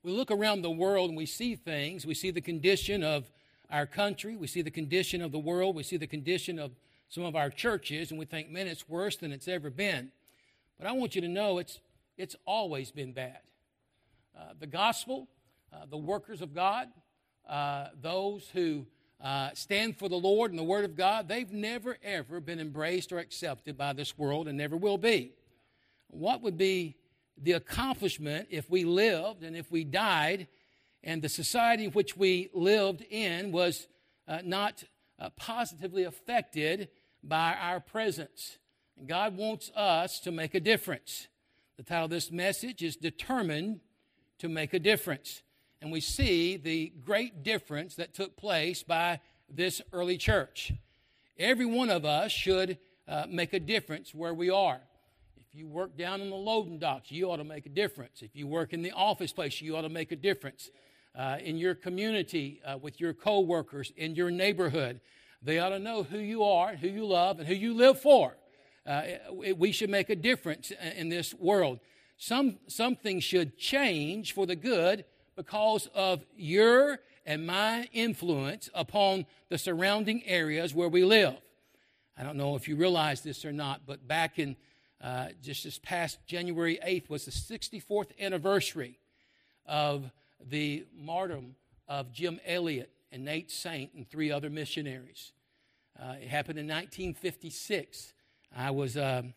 We look around the world and we see things. We see the condition of our country. We see the condition of the world. We see the condition of some of our churches, and we think, man, it's worse than it's ever been. But I want you to know it's always been bad. The gospel, the workers of God, those who stand for the Lord and the Word of God, they've never, ever been embraced or accepted by this world and never will be. What would be the accomplishment if we lived and if we died and the society in which we lived in was not positively affected by our presence? And God wants us to make a difference. The title of this message is Determined to Make a Difference. And we see the great difference that took place by this early church. Every one of us should make a difference where we are. If you work down in the loading docks, you ought to make a difference. If you work in the office place, you ought to make a difference. In your community, with your co-workers, in your neighborhood, they ought to know who you are, who you love, and who you live for. We should make a difference in this world. Something should change for the good because of your and my influence upon the surrounding areas where we live. I don't know if you realize this or not, but back in just this past January 8th was the 64th anniversary of the martyrdom of Jim Elliot and Nate Saint and 3 other missionaries. It happened in 1956. I was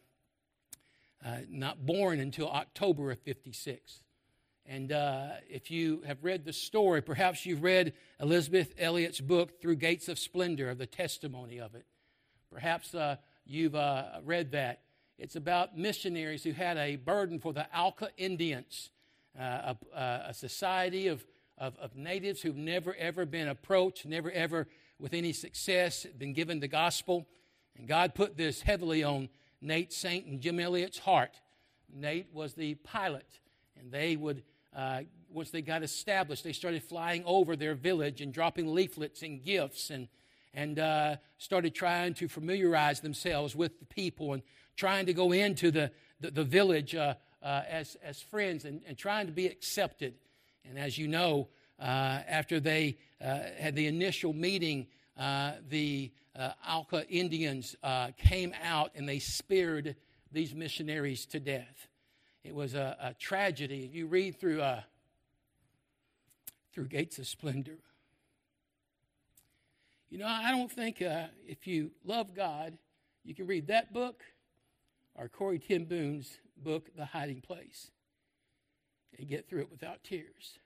not born until October of 56. And if you have read the story, perhaps you've read Elizabeth Elliot's book, Through Gates of Splendor, of the testimony of it. Perhaps you've read that. It's about missionaries who had a burden for the Auca Indians, a society of natives who've never, ever been approached, never, ever, with any success, been given the gospel. And God put this heavily on Nate Saint and Jim Elliot's heart. Nate was the pilot, and they would, once they got established, they started flying over their village and dropping leaflets and gifts and started trying to familiarize themselves with the people and trying to go into the village as friends and trying to be accepted. And as you know, after they had the initial meeting, the Auca Indians came out and they speared these missionaries to death. It was a tragedy. If you read through Gates of Splendor, you know, I don't think if you love God, you can read that book or Corrie ten Boom's book, The Hiding Place, and get through it without tears.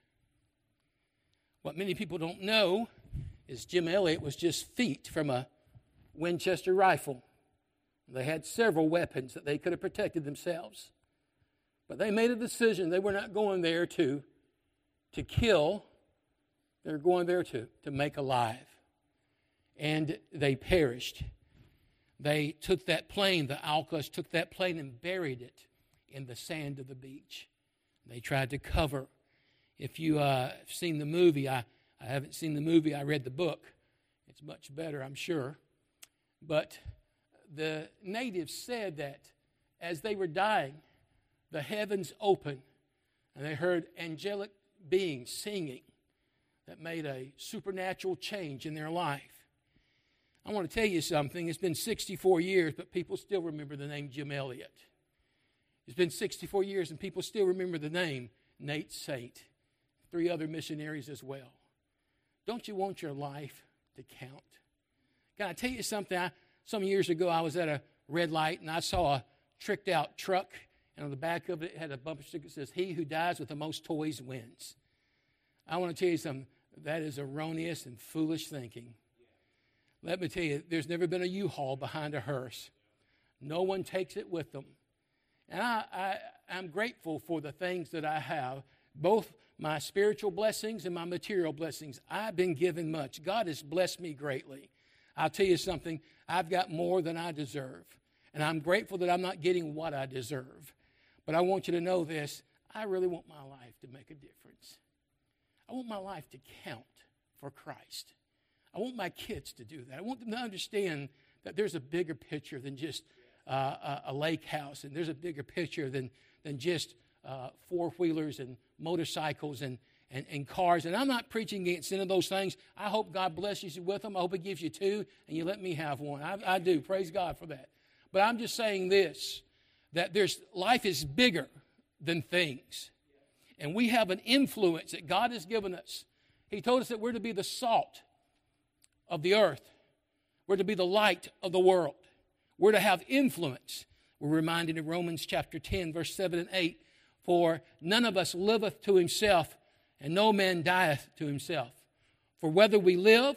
What many people don't know is Jim Elliot was just feet from a Winchester rifle. They had several weapons that they could have protected themselves. But they made a decision. They were not going there to kill. They were going there to make alive. And they perished. They took that plane, the Aucas took that plane and buried it in the sand of the beach. They tried to cover. If you have seen the movie, I haven't seen the movie, I read the book. It's much better, I'm sure. But the natives said that as they were dying, the heavens opened and they heard angelic beings singing that made a supernatural change in their life. I want to tell you something. It's been 64 years, but people still remember the name Jim Elliot. It's been 64 years, and people still remember the name Nate Saint, 3 other missionaries as well. Don't you want your life to count? Can I tell you something? Some years ago, I was at a red light, and I saw a tricked-out truck, and on the back of it had a bumper sticker that says, "He who dies with the most toys wins." I want to tell you something. That is erroneous and foolish thinking. Let me tell you, there's never been a U-Haul behind a hearse. No one takes it with them. And I'm grateful for the things that I have, both my spiritual blessings and my material blessings. I've been given much. God has blessed me greatly. I'll tell you something, I've got more than I deserve. And I'm grateful that I'm not getting what I deserve. But I want you to know this, I really want my life to make a difference. I want my life to count for Christ. I want my kids to do that. I want them to understand that there's a bigger picture than just a lake house, and there's a bigger picture than just four-wheelers and motorcycles and cars. And I'm not preaching against any of those things. I hope God blesses you with them. I hope He gives you two, and you let me have one. I do. Praise God for that. But I'm just saying this, that life is bigger than things. And we have an influence that God has given us. He told us that we're to be the salt of the earth. We're to be the light of the world. We're to have influence. We're reminded in Romans chapter 10, verse 7 and 8, for none of us liveth to himself, and no man dieth to himself. For whether we live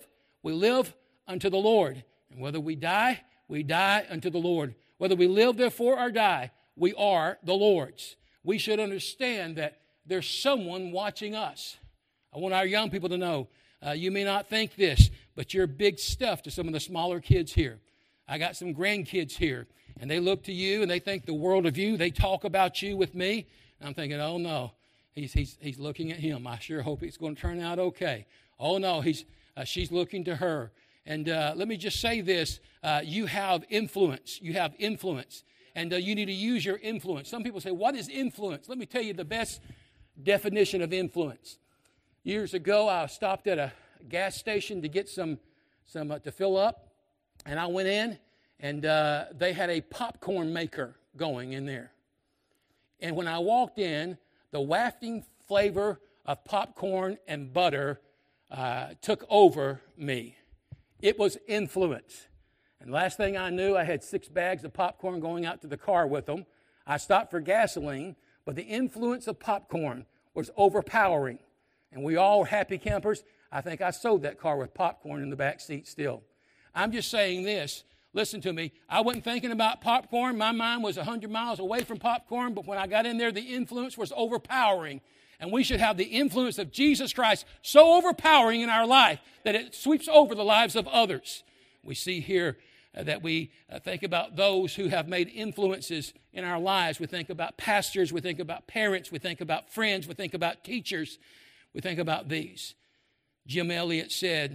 unto the Lord. And whether we die unto the Lord. Whether we live, therefore, or die, we are the Lord's. We should understand that there's someone watching us. I want our young people to know, you may not think this, but you're big stuff to some of the smaller kids here. I got some grandkids here, and they look to you, and they think the world of you. They talk about you with me, and I'm thinking, oh, no, he's looking at him. I sure hope it's going to turn out okay. Oh, no, she's looking to her. And let me just say this. You have influence. You have influence. And you need to use your influence. Some people say, what is influence? Let me tell you the best definition of influence. Years ago, I stopped at a gas station to get some to fill up. And I went in, and they had a popcorn maker going in there. And when I walked in, the wafting flavor of popcorn and butter took over me. It was influence. And last thing I knew, I had 6 bags of popcorn going out to the car with them. I stopped for gasoline, but the influence of popcorn was overpowering. And we all were happy campers. I think I sold that car with popcorn in the back seat still. I'm just saying this. Listen to me. I wasn't thinking about popcorn. My mind was 100 miles away from popcorn, but when I got in there, the influence was overpowering. And we should have the influence of Jesus Christ so overpowering in our life that it sweeps over the lives of others. We see here that we think about those who have made influences in our lives. We think about pastors. We think about parents. We think about friends. We think about teachers. We think about these. Jim Elliot said,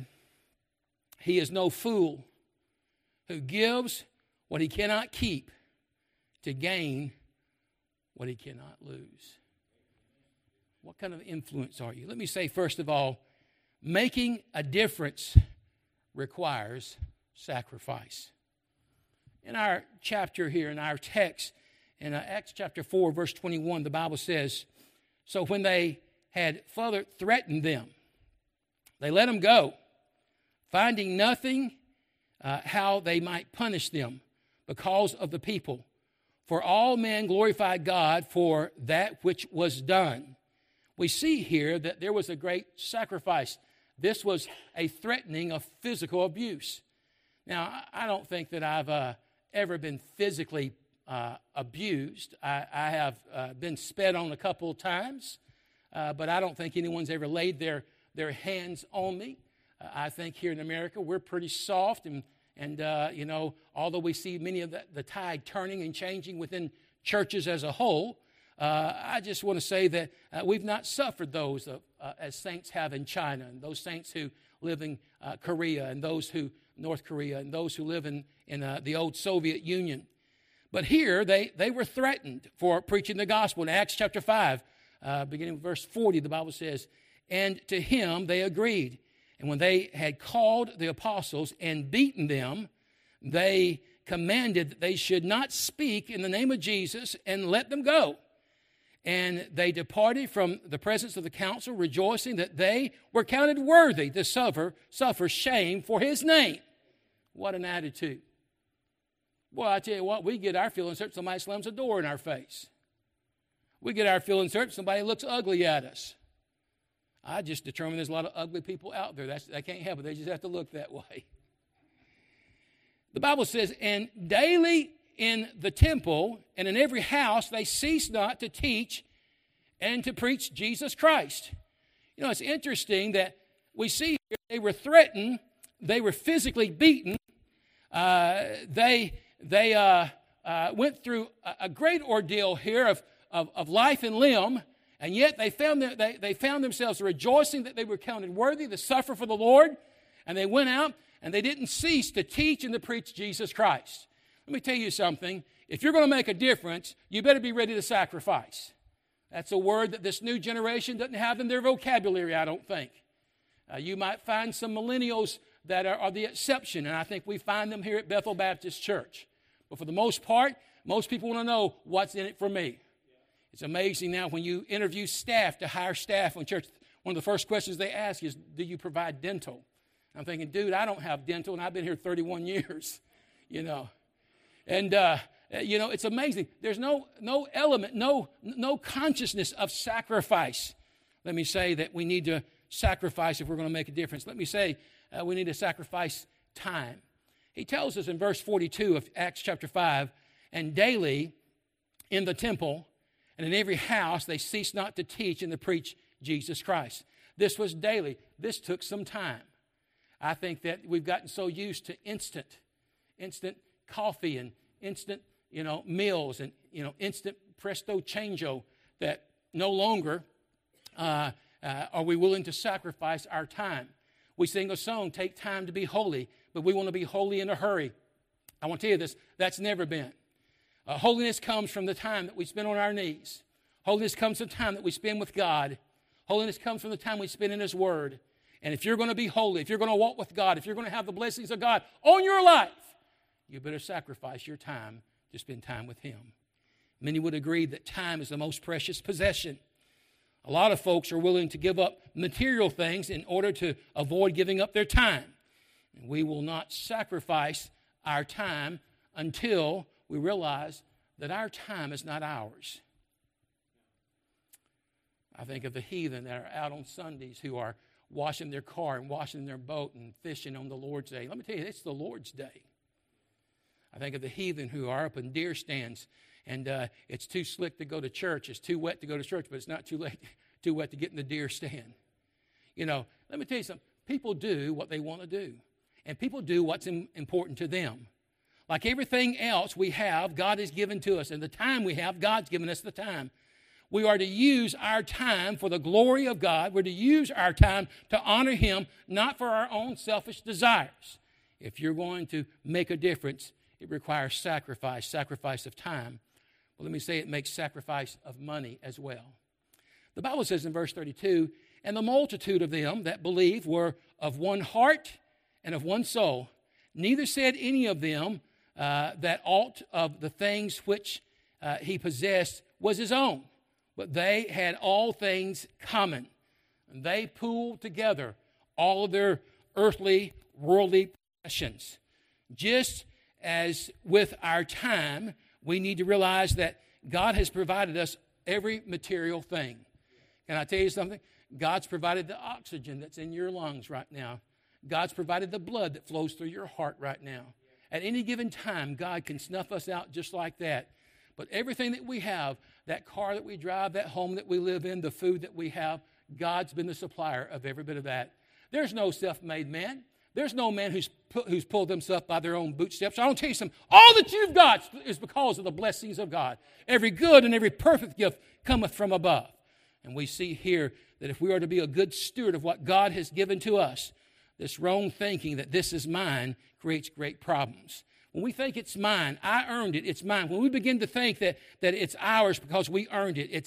"He is no fool who gives what he cannot keep to gain what he cannot lose." What kind of influence are you? Let me say, first of all, making a difference requires sacrifice. In our chapter here, in our text, in Acts chapter 4, verse 21, the Bible says, "So when they had further threatened them, they let them go, finding nothing how they might punish them because of the people. For all men glorified God for that which was done." We see here that there was a great sacrifice. This was a threatening of physical abuse. Now, I don't think that I've ever been physically abused. I have been sped on a couple of times, but I don't think anyone's ever laid their hands on me. I think here in America we're pretty soft, and although we see many of the tide turning and changing within churches as a whole, I just want to say that we've not suffered those as saints have in China, and those saints who live in Korea, and those who North Korea, and those who live in the old Soviet Union. But here they were threatened for preaching the gospel. In Acts chapter 5, beginning with verse 40, the Bible says, "And to him they agreed. And when they had called the apostles and beaten them, they commanded that they should not speak in the name of Jesus, and let them go. And they departed from the presence of the council, rejoicing that they were counted worthy to suffer shame for his name." What an attitude. Well, I tell you what, we get our feelings hurt, somebody slams a door in our face. We get our feelings hurt, somebody looks ugly at us. I just determined there's a lot of ugly people out there. I can't help it. They just have to look that way. The Bible says, "And daily in the temple and in every house they ceased not to teach and to preach Jesus Christ." You know, it's interesting that we see here they were threatened, they were physically beaten, they went through a great ordeal here of life and limb, and yet they found themselves rejoicing that they were counted worthy to suffer for the Lord, and they went out and they didn't cease to teach and to preach Jesus Christ. Let me tell you something. If you're going to make a difference, you better be ready to sacrifice. That's a word that this new generation doesn't have in their vocabulary, I don't think. You might find some millennials that are the exception, and I think we find them here at Bethel Baptist Church. But for the most part, most people want to know what's in it for me. It's amazing now when you interview staff to hire staff on church, one of the first questions they ask is, do you provide dental? I'm thinking, dude, I don't have dental, and I've been here 31 years, you know. And, you know, it's amazing. There's no element, no consciousness of sacrifice. Let me say that we need to sacrifice if we're going to make a difference. Let me say we need to sacrifice time. He tells us in verse 42 of Acts chapter 5, and daily in the temple and in every house they ceased not to teach and to preach Jesus Christ. This was daily. This took some time. I think that we've gotten so used to instant coffee and instant, meals and, instant presto changeo that no longer are we willing to sacrifice our time. We sing a song, take time to be holy, but we want to be holy in a hurry. I want to tell you this, that's never been. Holiness comes from the time that we spend on our knees. Holiness comes from the time that we spend with God. Holiness comes from the time we spend in His Word. And if you're going to be holy, if you're going to walk with God, if you're going to have the blessings of God on your life, you better sacrifice your time to spend time with Him. Many would agree that time is the most precious possession. A lot of folks are willing to give up material things in order to avoid giving up their time. And we will not sacrifice our time until we realize that our time is not ours. I think of the heathen that are out on Sundays who are washing their car and washing their boat and fishing on the Lord's Day. Let me tell you, it's the Lord's Day. I think of the heathen who are up in deer stands and it's too slick to go to church. It's too wet to go to church, but it's not too wet to get in the deer stand. Let me tell you something. People do what they want to do, and people do what's important to them. Like everything else we have, God has given to us, and the time we have, God's given us the time. We are to use our time for the glory of God. We're to use our time to honor Him, not for our own selfish desires. If you're going to make a difference, it requires sacrifice of time. Well, let me say it makes sacrifice of money as well. The Bible says in verse 32, and the multitude of them that believed were of one heart and of one soul. Neither said any of them that aught of the things which he possessed was his own, but they had all things common. And they pooled together all of their earthly, worldly possessions. Just as with our time, we need to realize that God has provided us every material thing. Can I tell you something? God's provided the oxygen that's in your lungs right now. God's provided the blood that flows through your heart right now. At any given time, God can snuff us out just like that. But everything that we have, that car that we drive, that home that we live in, the food that we have, God's been the supplier of every bit of that. There's no self-made man. There's no man who's pulled themselves by their own bootstraps. I want to tell you something. All that you've got is because of the blessings of God. Every good and every perfect gift cometh from above. And we see here that if we are to be a good steward of what God has given to us, this wrong thinking that this is mine creates great problems. When we think it's mine, I earned it, it's mine. When we begin to think that it's ours because we earned it,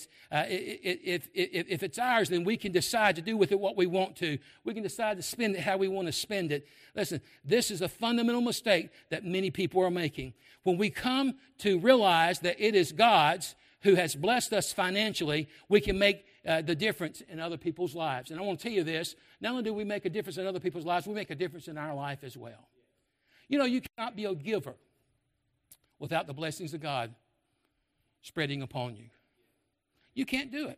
if it's ours, then we can decide to do with it what we want to. We can decide to spend it how we want to spend it. Listen, this is a fundamental mistake that many people are making. When we come to realize that it is God's who has blessed us financially, we can make the difference in other people's lives. And I want to tell you this, not only do we make a difference in other people's lives, we make a difference in our life as well. You cannot be a giver without the blessings of God spreading upon you. You can't do it.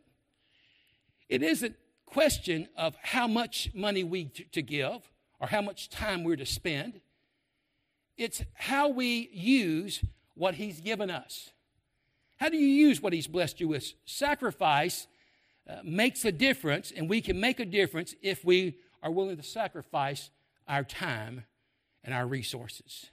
It isn't a question of how much money we to give or how much time we're to spend. It's how we use what He's given us. How do you use what He's blessed you with? Sacrifice makes a difference, and we can make a difference if we are willing to sacrifice our time and our resources.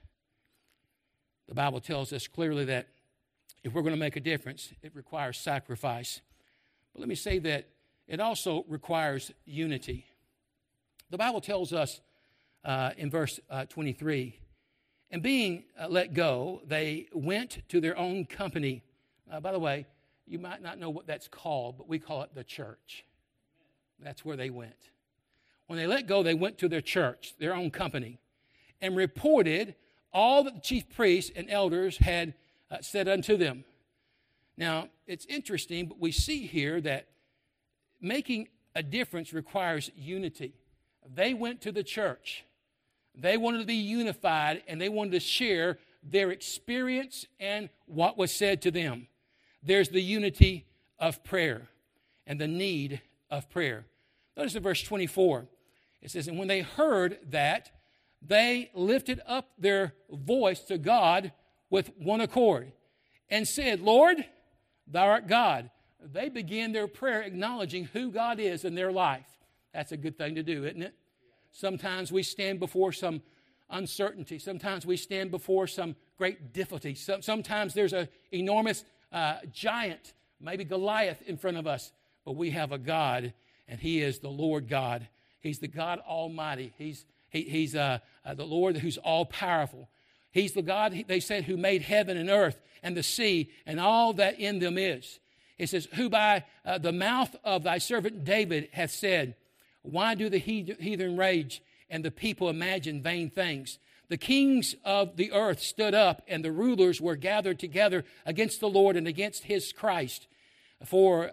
The Bible tells us clearly that if we're going to make a difference, it requires sacrifice. But let me say that it also requires unity. The Bible tells us in verse 23, and being let go, they went to their own company. By the way, You might not know what that's called, but we call it the church. That's where they went. When they let go, they went to their church, their own company, and reported all that the chief priests and elders had said unto them. Now, it's interesting, but we see here that making a difference requires unity. They went to the church. They wanted to be unified, and they wanted to share their experience and what was said to them. There's the unity of prayer and the need of prayer. Notice in verse 24, it says, and when they heard that, they lifted up their voice to God with one accord and said, Lord, thou art God. They began their prayer acknowledging who God is in their life. That's a good thing to do, isn't it? Sometimes we stand before some uncertainty. Sometimes we stand before some great difficulty. Sometimes there's an enormous giant, maybe Goliath, in front of us. But we have a God, and He is the Lord God. He's the God Almighty. He's the Lord who's all-powerful. He's the God, they said, who made heaven and earth and the sea and all that in them is. It says, who by the mouth of thy servant David hath said, why do the heathen rage and the people imagine vain things? The kings of the earth stood up, and the rulers were gathered together against the Lord and against his Christ, for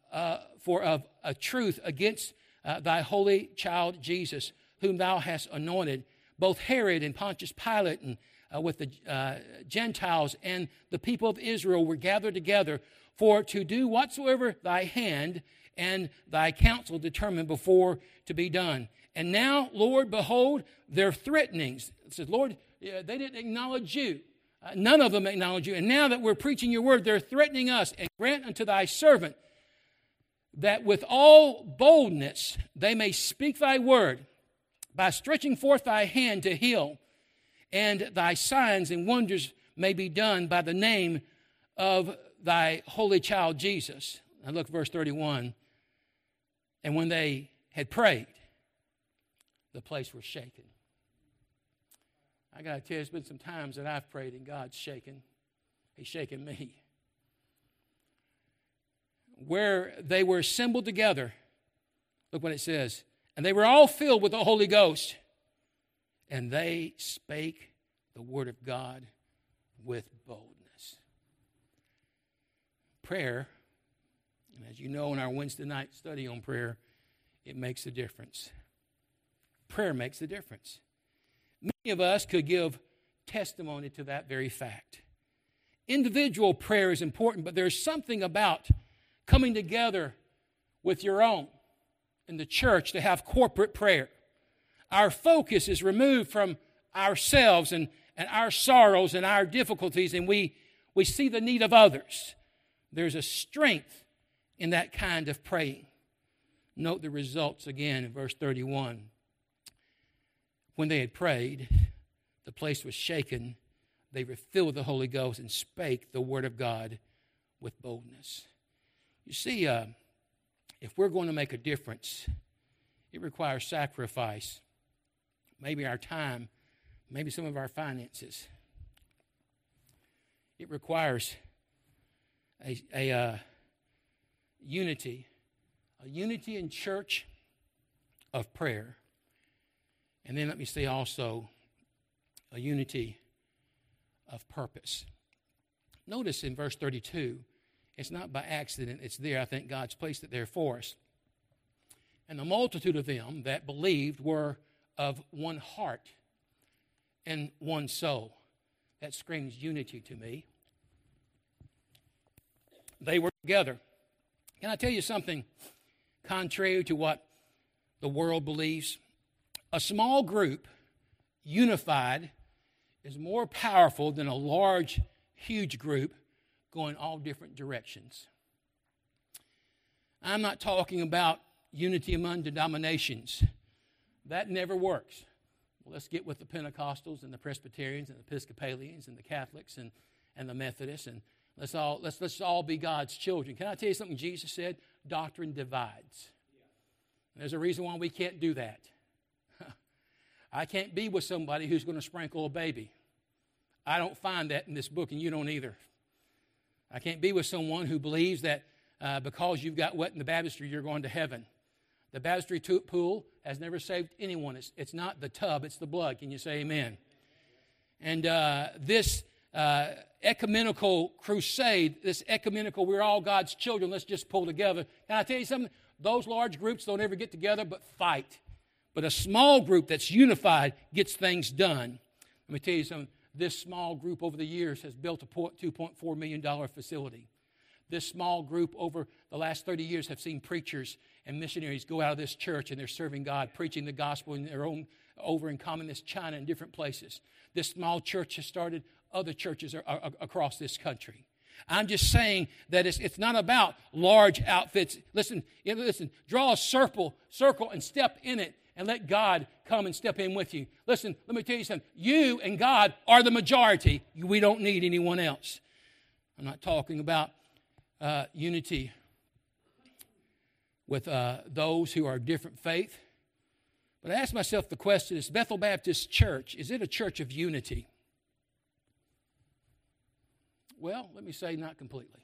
of a truth against thy holy child Jesus, whom thou hast anointed. Both Herod and Pontius Pilate and with the Gentiles and the people of Israel were gathered together for to do whatsoever thy hand and thy counsel determined before to be done. And now, Lord, behold, their threatenings. It says, Lord, they didn't acknowledge you. None of them acknowledge you. And now that we're preaching your word, they're threatening us. And grant unto thy servant that with all boldness they may speak thy word by stretching forth thy hand to heal, and thy signs and wonders may be done by the name of thy holy child Jesus. Now look, verse 31. And when they had prayed, the place was shaken. I got to tell you, there's been some times that I've prayed and God's shaken. He's shaken me. Where they were assembled together, look what it says. And they were all filled with the Holy Ghost. And they spake the word of God with boldness. Prayer, and as you know in our Wednesday night study on prayer, it makes a difference. Prayer makes a difference. Many of us could give testimony to that very fact. Individual prayer is important, but there's something about coming together with your own in the church to have corporate prayer. Our focus is removed from ourselves and our sorrows and our difficulties, and we see the need of others. There's a strength in that kind of praying. Note the results again in verse 31. When they had prayed, the place was shaken. They were filled with the Holy Ghost and spake the word of God with boldness. You see, if we're going to make a difference, it requires sacrifice. Maybe our time, maybe some of our finances. It requires a unity in church of prayer. And then let me say also a unity of purpose. Notice in verse 32, it's not by accident, it's there. I think God's placed it there for us. And the multitude of them that believed were of one heart and one soul. That screams unity to me. They were together. Can I tell you something contrary to what the world believes? A small group, unified, is more powerful than a large, huge group going all different directions. I'm not talking about unity among denominations. That never works. Well, let's get with the Pentecostals and the Presbyterians and the Episcopalians and the Catholics and the Methodists, and let's all be God's children. Can I tell you something Jesus said? Doctrine divides. There's a reason why we can't do that. I can't be with somebody who's going to sprinkle a baby. I don't find that in this book, and you don't either. I can't be with someone who believes that because you've got wet in the baptistry, you're going to heaven. The baptistry pool has never saved anyone. It's not the tub, it's the blood. Can you say amen? And this ecumenical crusade, this ecumenical, we're all God's children, let's just pull together. Can I tell you something? Those large groups don't ever get together but fight. But a small group that's unified gets things done. Let me tell you something. This small group over the years has built a $2.4 million facility. This small group over the last 30 years have seen preachers and missionaries go out of this church and they're serving God, preaching the gospel in their own, over in communist China and different places. This small church has started other churches across this country. I'm just saying that it's not about large outfits. Listen, draw a circle and step in it and let God come and step in with you. Listen, let me tell you something. You and God are the majority. We don't need anyone else. I'm not talking about unity with those who are different faith. But I ask myself the question, is Bethel Baptist Church, is it a church of unity? Well, let me say not completely.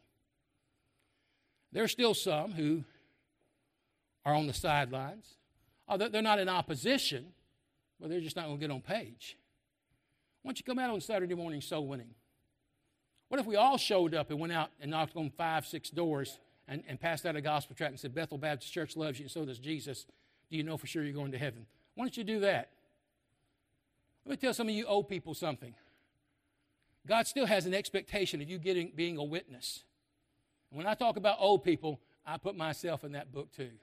There are still some who are on the sidelines. Oh, they're not in opposition, but they're just not going to get on page. Why don't you come out on Saturday morning soul winning? What if we all showed up and went out and knocked on 5-6 doors and passed out a gospel tract and said, Bethel Baptist Church loves you and so does Jesus. Do you know for sure you're going to heaven? Why don't you do that? Let me tell some of you old people something. God still has an expectation of you being a witness. And when I talk about old people, I put myself in that book too.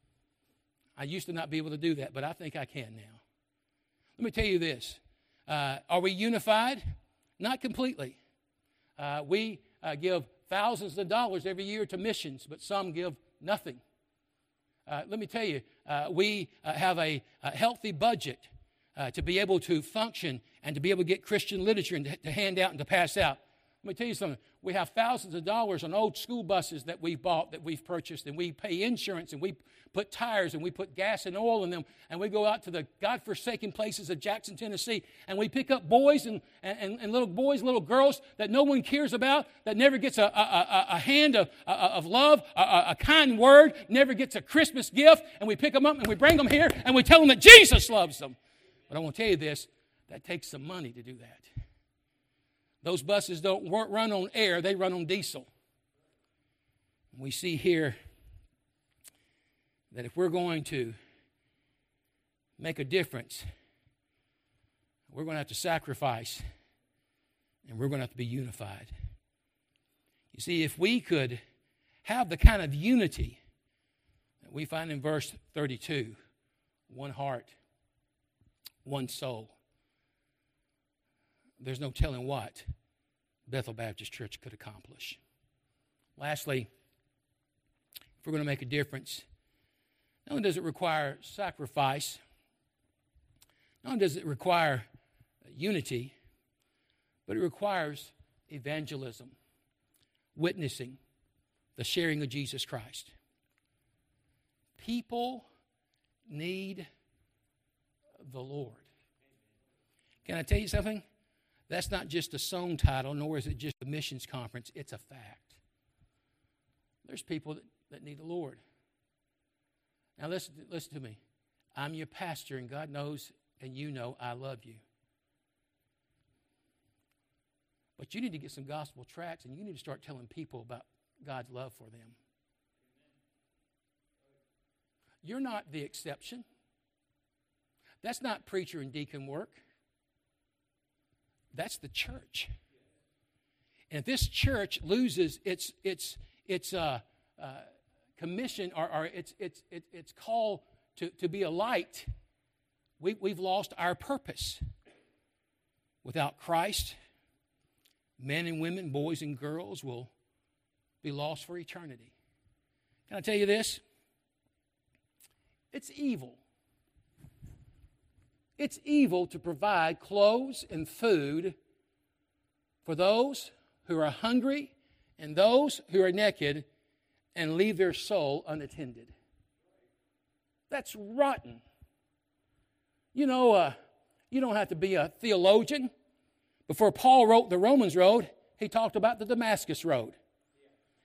I used to not be able to do that, but I think I can now. Let me tell you this. Are we unified? Not completely. We give thousands of dollars every year to missions, but some give nothing. Let me tell you, we have a healthy budget to be able to function and to be able to get Christian literature and to hand out and to pass out. Let me tell you something. We have thousands of dollars on old school buses that we've bought, that we've purchased, and we pay insurance, and we put tires, and we put gas and oil in them, and we go out to the godforsaken places of Jackson, Tennessee, and we pick up boys and little boys, little girls that no one cares about, that never gets a hand of love, a kind word, never gets a Christmas gift, and we pick them up and we bring them here, and we tell them that Jesus loves them. But I want to tell you this, that takes some money to do that. Those buses don't run on air, they run on diesel. We see here that if we're going to make a difference, we're going to have to sacrifice and we're going to have to be unified. You see, if we could have the kind of unity that we find in verse 32, one heart, one soul, there's no telling what Bethel Baptist Church could accomplish. Lastly, if we're going to make a difference, not only does it require sacrifice, not only does it require unity, but it requires evangelism, witnessing, the sharing of Jesus Christ. People need the Lord. Can I tell you something? That's not just a song title, nor is it just a missions conference. It's a fact. There's people that need the Lord. Now listen to me. I'm your pastor, and God knows and you know I love you. But you need to get some gospel tracts, and you need to start telling people about God's love for them. You're not the exception. That's not preacher and deacon work. That's the church. And if this church loses its commission or its call to be a light, we've lost our purpose. Without Christ, men and women, boys and girls will be lost for eternity. Can I tell you this? It's evil. It's evil to provide clothes and food for those who are hungry and those who are naked and leave their soul unattended. That's rotten. You know, you don't have to be a theologian. Before Paul wrote the Romans Road, he talked about the Damascus Road.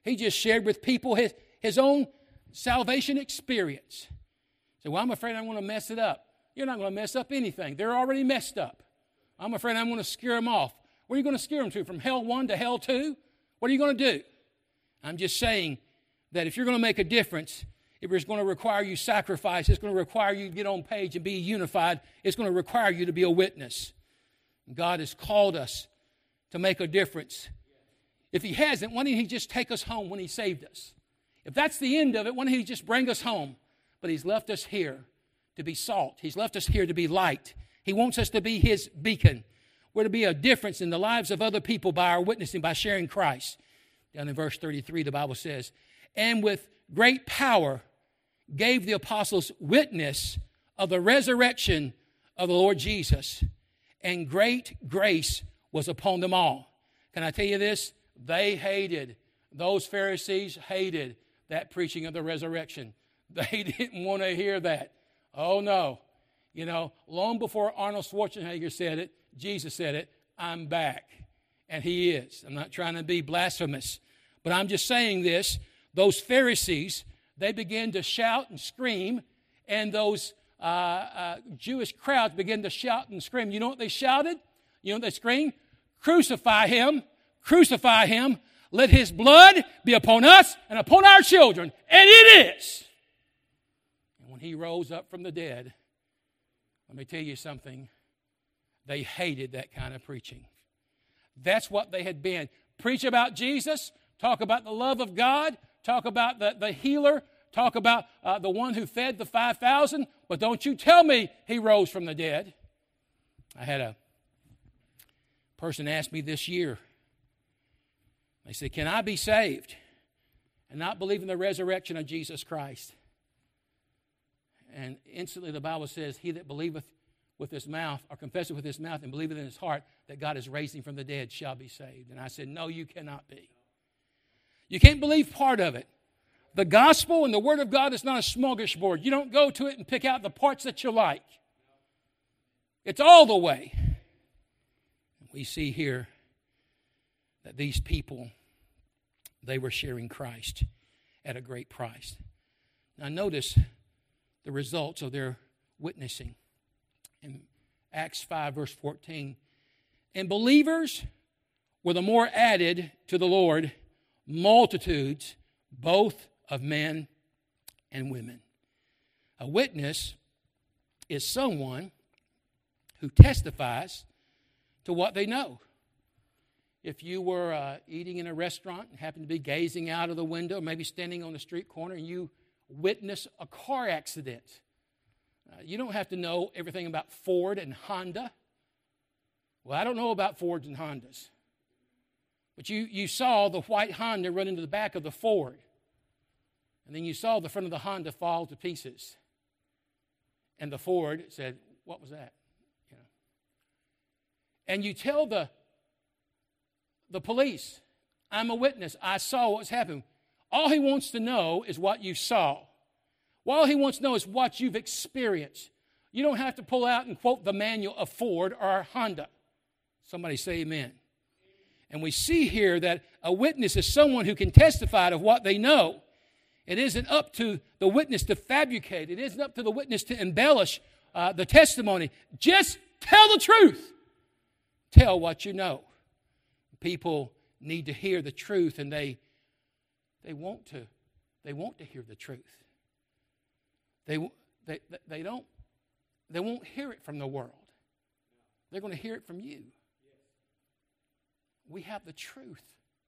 He just shared with people his own salvation experience. So, well, I'm afraid I'm going to mess it up. You're not going to mess up anything. They're already messed up. I'm afraid I'm going to scare them off. What are you going to scare them to? From hell 1 to hell 2? What are you going to do? I'm just saying that if you're going to make a difference, if it's going to require you sacrifice, it's going to require you to get on page and be unified, it's going to require you to be a witness. God has called us to make a difference. If He hasn't, why didn't He just take us home when He saved us? If that's the end of it, why didn't He just bring us home? But He's left us here to be salt. He's left us here to be light. He wants us to be His beacon. We're to be a difference in the lives of other people by our witnessing, by sharing Christ. Down in verse 33, the Bible says, and with great power gave the apostles witness of the resurrection of the Lord Jesus, and great grace was upon them all. Can I tell you this? Those Pharisees hated that preaching of the resurrection. They didn't want to hear that. Oh, no. You know, long before Arnold Schwarzenegger said it, Jesus said it, I'm back. And He is. I'm not trying to be blasphemous, but I'm just saying this. Those Pharisees, they began to shout and scream, and those Jewish crowds began to shout and scream. You know what they shouted? You know what they screamed? Crucify Him, crucify Him. Let His blood be upon us and upon our children. And it is. And when He rose up from the dead, let me tell you something. They hated that kind of preaching. That's what they had been. Preach about Jesus, talk about the love of God, talk about the healer, talk about the one who fed the 5,000, but don't you tell me He rose from the dead. I had a person ask me this year, they said, can I be saved and not believe in the resurrection of Jesus Christ? And instantly the Bible says, he that believeth with his mouth, or confesseth with his mouth and believeth in his heart that God is raised Him from the dead shall be saved. And I said, no, you cannot be. You can't believe part of it. The gospel and the Word of God is not a smorgasbord. You don't go to it and pick out the parts that you like. It's all the way. We see here that these people, they were sharing Christ at a great price. Now notice the results of their witnessing. In Acts 5, verse 14, and believers were the more added to the Lord, multitudes, both of men and women. A witness is someone who testifies to what they know. If you were eating in a restaurant and happened to be gazing out of the window, maybe standing on the street corner, and you witness a car accident, you don't have to know everything about Ford and Honda. Well, I don't know about Fords and Hondas. But you saw the white Honda run into the back of the Ford. And then you saw the front of the Honda fall to pieces. And the Ford said, what was that? You know. And you tell the police, I'm a witness. I saw what's happened. All he wants to know is what you saw. All he wants to know is what you've experienced. You don't have to pull out and quote the manual of Ford or Honda. Somebody say amen. And we see here that a witness is someone who can testify to what they know. It isn't up to the witness to fabricate. It isn't up to the witness to embellish the testimony. Just tell the truth. Tell what you know. People need to hear the truth, and they want to hear the truth. They won't hear it from the world. They're going to hear it from you. We have the truth.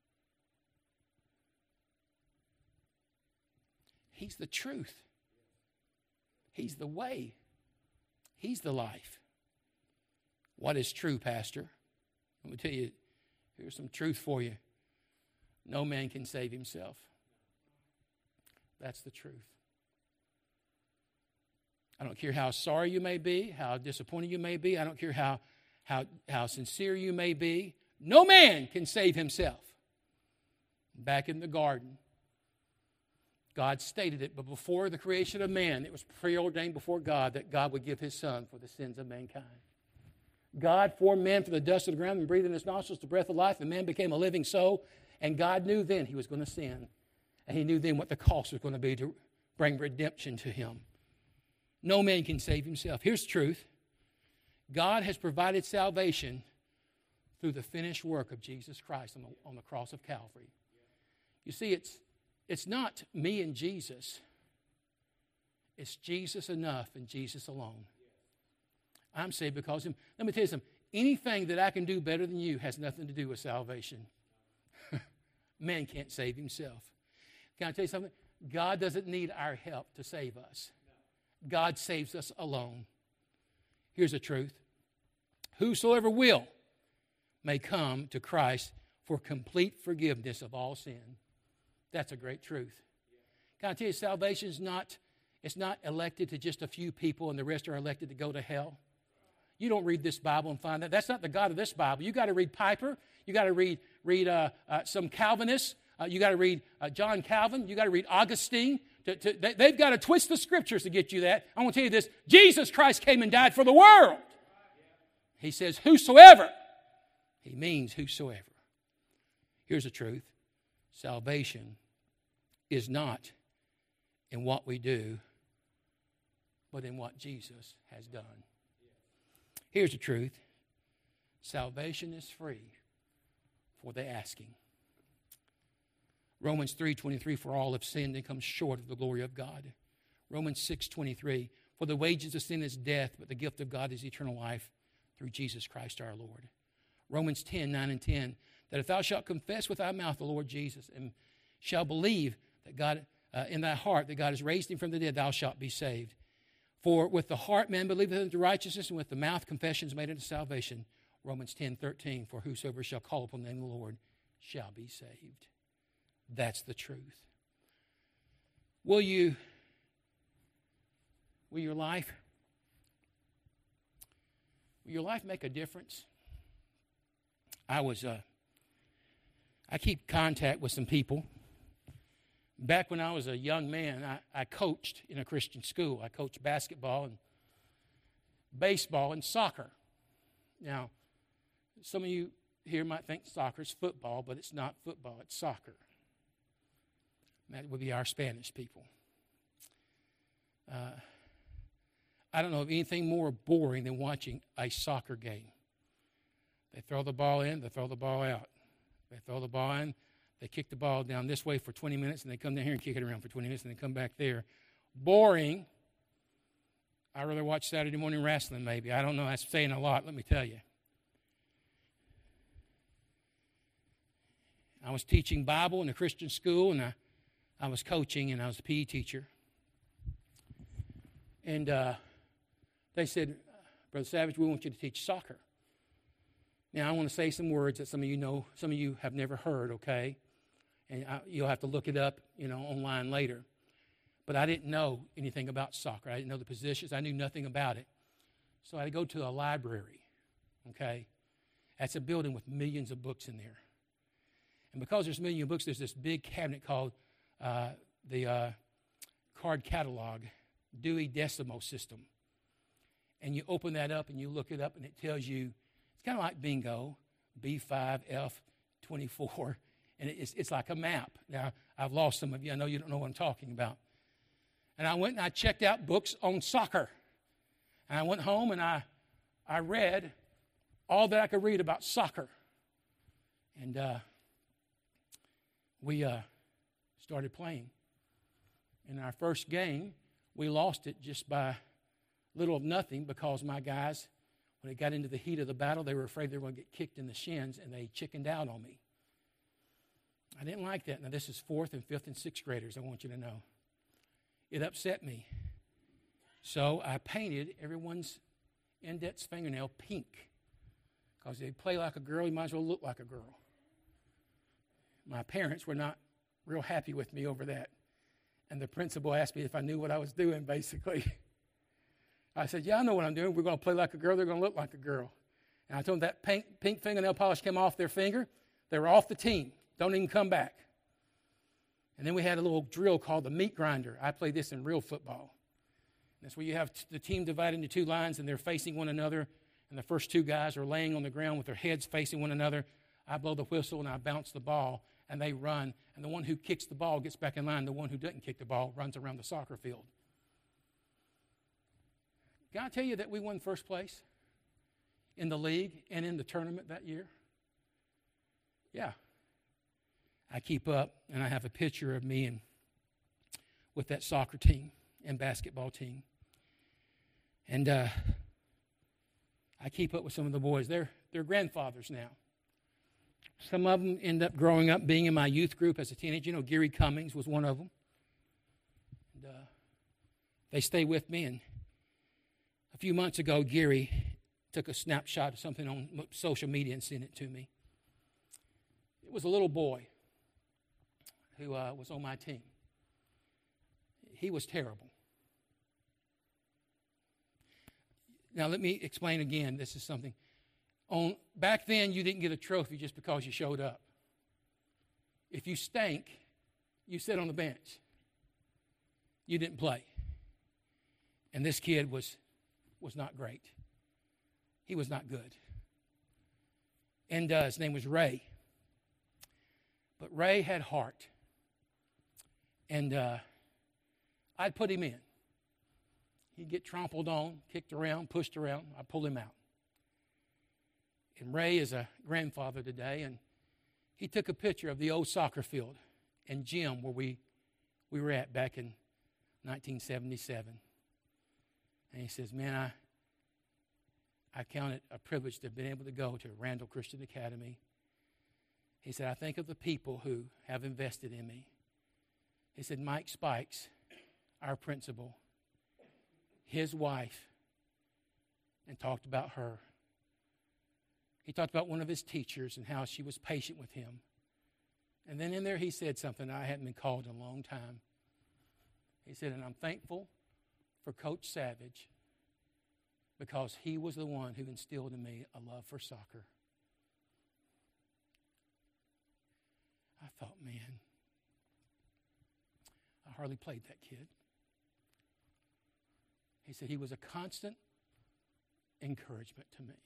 He's the truth. He's the way. He's the life. What is true, Pastor? Let me tell you, here's some truth for you. No man can save himself. That's the truth. I don't care how sorry you may be, how disappointed you may be. I don't care how sincere you may be. No man can save himself. Back in the garden, God stated it, but before the creation of man, it was preordained before God that God would give His Son for the sins of mankind. God formed man from the dust of the ground and breathed in his nostrils the breath of life, and man became a living soul. And God knew then he was going to sin. And he knew then what the cost was going to be to bring redemption to him. No man can save himself. Here's the truth. God has provided salvation through the finished work of Jesus Christ on the cross of Calvary. You see, it's not me and Jesus. It's Jesus enough and Jesus alone. I'm saved because of him. Let me tell you something. Anything that I can do better than you has nothing to do with salvation. Man can't save himself. Can I tell you something? God doesn't need our help to save us. God saves us alone. Here's the truth. Whosoever will may come to Christ for complete forgiveness of all sin. That's a great truth. Can I tell you, salvation is not elected to just a few people and the rest are elected to go to hell. You don't read this Bible and find that. That's not the God of this Bible. You got to read Piper. You got to read some Calvinists. You got to read John Calvin. You got to read Augustine. They've got to twist the scriptures to get you that. I want to tell you this. Jesus Christ came and died for the world. He says, whosoever. He means whosoever. Here's the truth. Salvation is not in what we do, but in what Jesus has done. Here's the truth. Salvation is free for the asking. Romans 3:23, for all have sinned and come short of the glory of God. Romans 6:23, for the wages of sin is death, but the gift of God is eternal life through Jesus Christ our Lord. Romans 10:9 and 10, that if thou shalt confess with thy mouth the Lord Jesus and shalt believe that God in thy heart that God has raised him from the dead, thou shalt be saved. For with the heart man believeth unto righteousness, and with the mouth confession is made unto salvation. Romans 10:13, for whosoever shall call upon the name of the Lord shall be saved. That's the truth. Will your life make a difference? I keep contact with some people. Back when I was a young man, I coached in a Christian school. I coached basketball and baseball and soccer. Now, some of you here might think soccer is football, but it's not football, it's soccer. That would be our Spanish people. I don't know of anything more boring than watching a soccer game. They throw the ball in, they throw the ball out. They throw the ball in, they kick the ball down this way for 20 minutes, and they come down here and kick it around for 20 minutes, and they come back there. Boring. I'd rather watch Saturday morning wrestling, maybe. I don't know. That's saying a lot, let me tell you. I was teaching Bible in a Christian school, and I was coaching, and I was a PE teacher. And they said, Brother Savage, we want you to teach soccer. Now, I want to say some words that some of you know, some of you have never heard, okay? And you'll have to look it up, online later. But I didn't know anything about soccer. I didn't know the positions. I knew nothing about it. So I had to go to a library, okay? That's a building with millions of books in there. And because there's millions of books, there's this big cabinet called the card catalog, Dewey Decimal System. And you open that up and you look it up and it tells you, it's kind of like bingo, B5F24, and it's like a map. Now, I've lost some of you. I know you don't know what I'm talking about. And I went and I checked out books on soccer. And I went home and I read all that I could read about soccer. And we started playing. In our first game, we lost it just by little of nothing because my guys, when it got into the heat of the battle, they were afraid they were going to get kicked in the shins, and they chickened out on me. I didn't like that. Now, this is 4th and 5th and 6th graders, I want you to know. It upset me. So I painted everyone's index fingernail pink because they play like a girl, you might as well look like a girl. My parents were not real happy with me over that. And the principal asked me if I knew what I was doing, basically. I said, yeah, I know what I'm doing. We're going to play like a girl. They're going to look like a girl. And I told them that pink fingernail polish came off their finger. They were off the team. Don't even come back. And then we had a little drill called the meat grinder. I played this in real football. That's where you have the team divided into two lines, and they're facing one another. And the first two guys are laying on the ground with their heads facing one another. I blow the whistle, and I bounce the ball. and they run, and the one who kicks the ball gets back in line. The one who doesn't kick the ball runs around the soccer field. Can I tell you that we won first place in the league and in the tournament that year? Yeah. I keep up, and I have a picture of me and with that soccer team and basketball team. And I keep up with some of the boys. They're grandfathers now. Some of them end up growing up being in my youth group as a teenager. You know, Gary Cummings was one of them. And, they stay with me. And a few months ago, Gary took a snapshot of something on social media and sent it to me. It was a little boy who was on my team. He was terrible. Now, let me explain again. This is something. Back then, you didn't get a trophy just because you showed up. If you stank, you sat on the bench. You didn't play. And this kid was not great. He was not good. And his name was Ray. But Ray had heart. And I'd put him in. He'd get trampled on, kicked around, pushed around. I'd pull him out. And Ray is a grandfather today, and he took a picture of the old soccer field and gym where we were at back in 1977. And he says, man, I count it a privilege to have been able to go to Randall Christian Academy. He said, I think of the people who have invested in me. He said, Mike Spikes, our principal, his wife, and talked about her. He talked about one of his teachers and how she was patient with him. And then in there he said something I hadn't been called in a long time. He said, and I'm thankful for Coach Savage because he was the one who instilled in me a love for soccer. I thought, man, I hardly played that kid. He said he was a constant encouragement to me.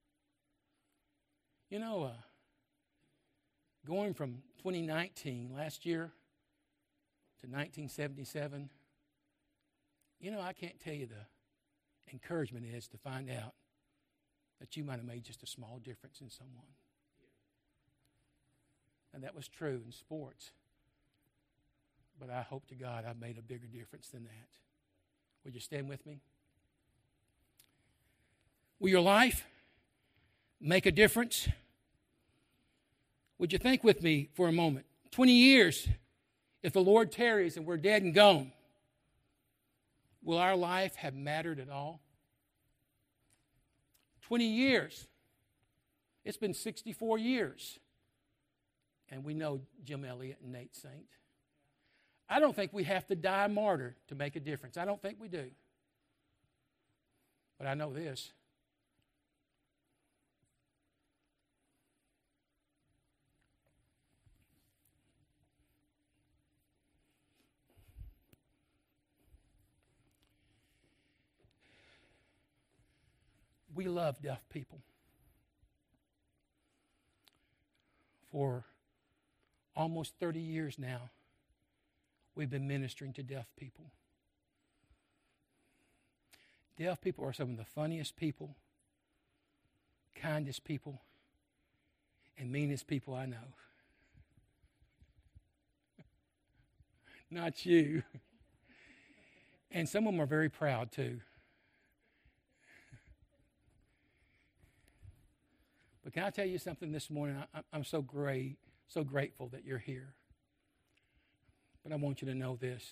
You know, going from 2019, last year, to 1977, you know, I can't tell you the encouragement is to find out that you might have made just a small difference in someone. And that was true in sports. But I hope to God I've made a bigger difference than that. Would you stand with me? Will your life make a difference? Would you think with me for a moment? 20 years, if the Lord tarries and we're dead and gone, will our life have mattered at all? 20 years. It's been 64 years. And we know Jim Elliott and Nate Saint. I don't think we have to die a martyr to make a difference. I don't think we do. But I know this. We love deaf people. For almost 30 years now, we've been ministering to deaf people. Deaf people are some of the funniest people, kindest people, and meanest people I know. Not you. And some of them are very proud too. But can I tell you something this morning? I'm so grateful that you're here. But I want you to know this.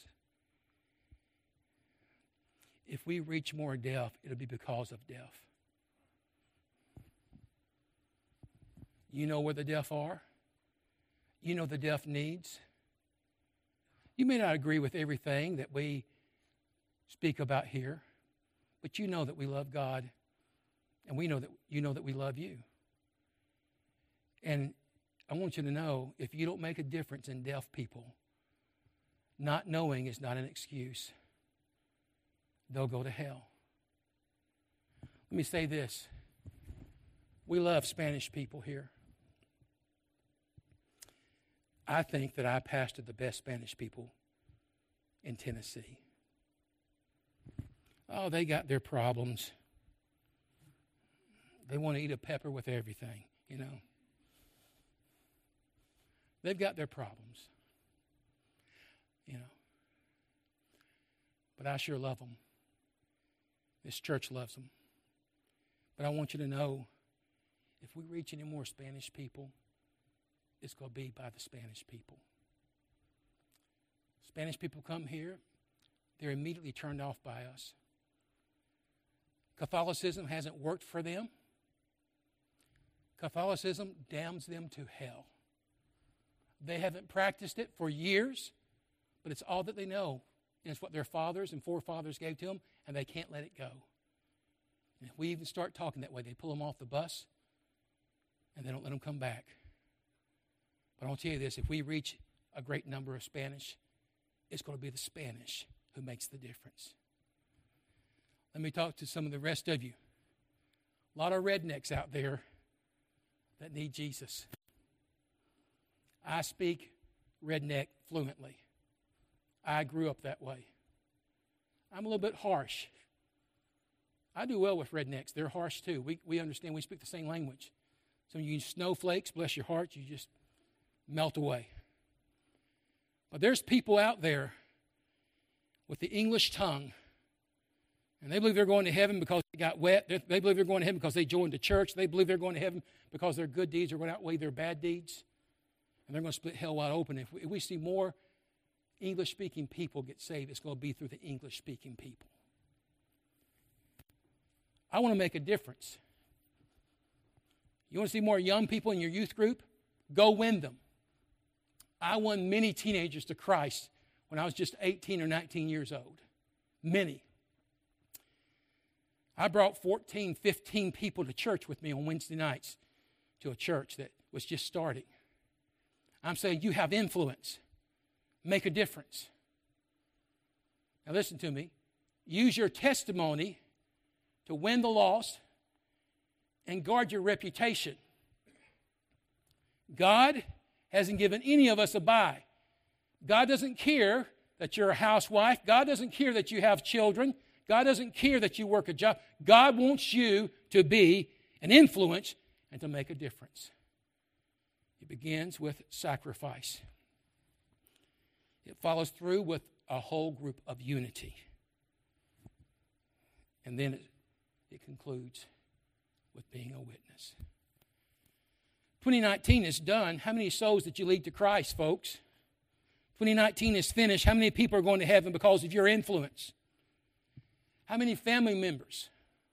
If we reach more deaf, it'll be because of deaf. You know where the deaf are. You know the deaf needs. You may not agree with everything that we speak about here, but you know that we love God, and we know that you know that we love you. And I want you to know, if you don't make a difference in deaf people, not knowing is not an excuse. They'll go to hell. Let me say this. We love Spanish people here. I think that I pastored the best Spanish people in Tennessee. Oh, they got their problems. They want to eat a pepper with everything, you know. They've got their problems, you know. But I sure love them. This church loves them. But I want you to know, if we reach any more Spanish people, it's going to be by the Spanish people. Spanish people come here, they're immediately turned off by us. Catholicism hasn't worked for them. Catholicism damns them to hell. They haven't practiced it for years, but it's all that they know. And it's what their fathers and forefathers gave to them, and they can't let it go. And if we even start talking that way, they pull them off the bus, and they don't let them come back. But I'll tell you this, if we reach a great number of Spanish, it's going to be the Spanish who makes the difference. Let me talk to some of the rest of you. A lot of rednecks out there that need Jesus. I speak redneck fluently. I grew up that way. I'm a little bit harsh. I do well with rednecks. They're harsh too. We understand. We speak the same language. Some of you snowflakes, bless your heart, you just melt away. But there's people out there with the English tongue, and they believe they're going to heaven because they got wet. They believe they're going to heaven because they joined the church. They believe they're going to heaven because their good deeds are going to outweigh their bad deeds. And they're going to split hell wide open. If we see more English-speaking people get saved, it's going to be through the English-speaking people. I want to make a difference. You want to see more young people in your youth group? Go win them. I won many teenagers to Christ when I was just 18 or 19 years old. Many. I brought 14, 15 people to church with me on Wednesday nights to a church that was just starting. I'm saying you have influence. Make a difference. Now listen to me. Use your testimony to win the lost and guard your reputation. God hasn't given any of us a bye. God doesn't care that you're a housewife. God doesn't care that you have children. God doesn't care that you work a job. God wants you to be an influence and to make a difference. It begins with sacrifice. It follows through with a whole group of unity. And then it concludes with being a witness. 2019 is done. How many souls did you lead to Christ, folks? 2019 is finished. How many people are going to heaven because of your influence? How many family members?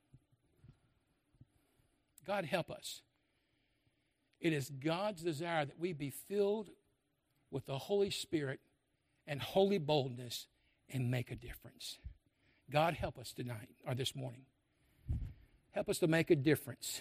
God help us. It is God's desire that we be filled with the Holy Spirit and holy boldness and make a difference. God help us tonight or this morning. Help us to make a difference.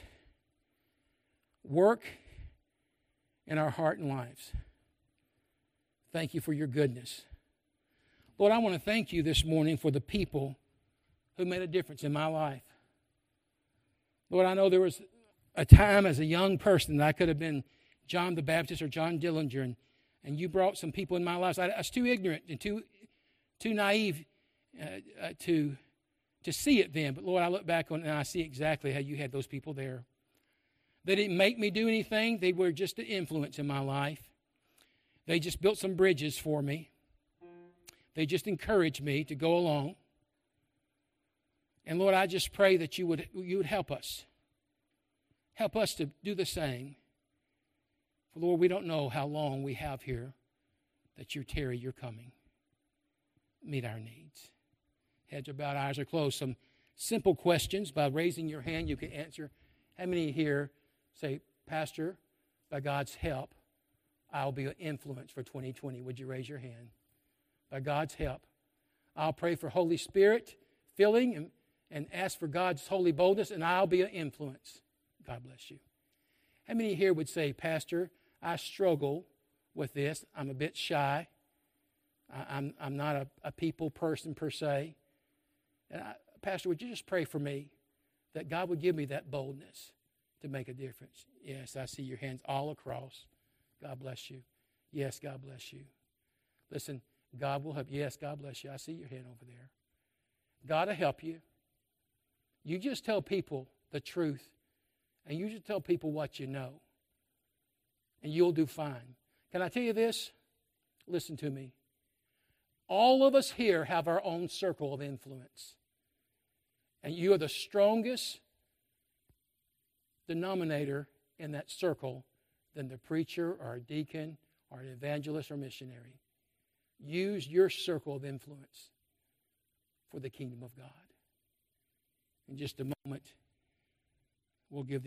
Work in our heart and lives. Thank you for your goodness. Lord, I want to thank you this morning for the people who made a difference in my life. Lord, I know there was a time as a young person that I could have been John the Baptist or John Dillinger, and you brought some people in my life. I was too ignorant and too naive to see it then. But Lord, I look back on it and I see exactly how you had those people there. They didn't make me do anything. They were just an influence in my life. They just built some bridges for me. They just encouraged me to go along. And Lord, I just pray that you would help us. Help us to do the same. For Lord, we don't know how long we have here that you're coming. Meet our needs. Heads are bowed, eyes are closed. Some simple questions. By raising your hand, you can answer. How many here say, Pastor, by God's help, I'll be an influence for 2020. Would you raise your hand? By God's help, I'll pray for Holy Spirit filling and ask for God's holy boldness, and I'll be an influence. God bless you. How many here would say, Pastor, I struggle with this. I'm a bit shy. I'm not a people person per se. And Pastor, would you just pray for me that God would give me that boldness to make a difference? Yes, I see your hands all across. God bless you. Yes, God bless you. Listen, God will help you. Yes, God bless you. I see your hand over there. God will help you. You just tell people the truth, and you just tell people what you know, and you'll do fine. Can I tell you this? Listen to me. All of us here have our own circle of influence, and you are the strongest denominator in that circle than the preacher or a deacon or an evangelist or missionary. Use your circle of influence for the kingdom of God. In just a moment, we'll give the